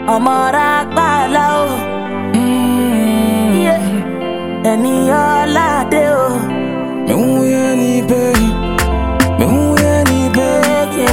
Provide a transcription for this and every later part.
Amara Palo. Any all deo. Me who any pay. Me who any pay.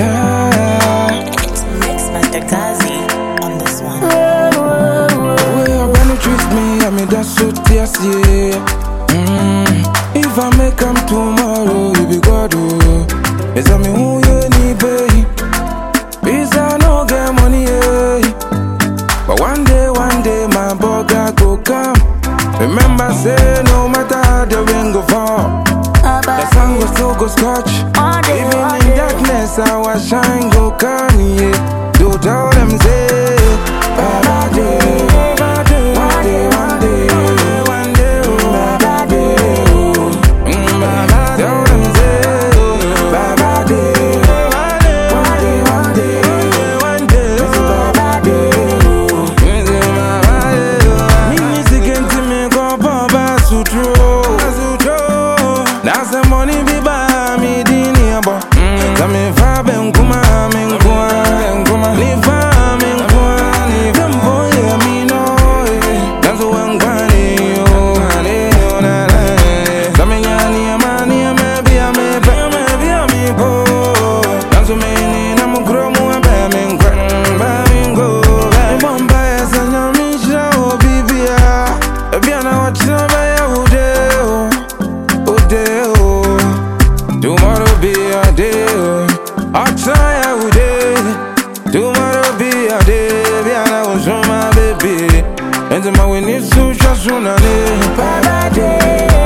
Mix Master Kazi on this one. The way your body treats me, I mean that's so tears, yeah. If I make come tomorrow, you be God, oh. It's me who any pay. Visa no get money, yeah. But one day, my burger go come. Remember, say no matter how the rain go fall, the sun go still go scotch. Even in darkness, our shine go come, yeah. Do tell them say, Baba day, one day, one day, one day, oh, Baba day, oh, Baba. Tell them say, Baba day, one day, one day, one day, oh, Baba day, oh, Baba day. Me music into me go Baba Sutro. That's the money be by me dini abo. Tell me fabe nkuma me nkuma. Ni fa me nkuma ni fembo ye mi no. That's when kwani yo na na. Tell me nyani amani amebi ami po. That's me ni na mukromu abe me nkwa me ngo. Bomba ya sanya mi shao bibia. Bibia na wachina ba ya ude. Tomorrow be a day, I'll try a day. Tomorrow be a day, and I will show my baby. And my we need to just run a day. Baba day.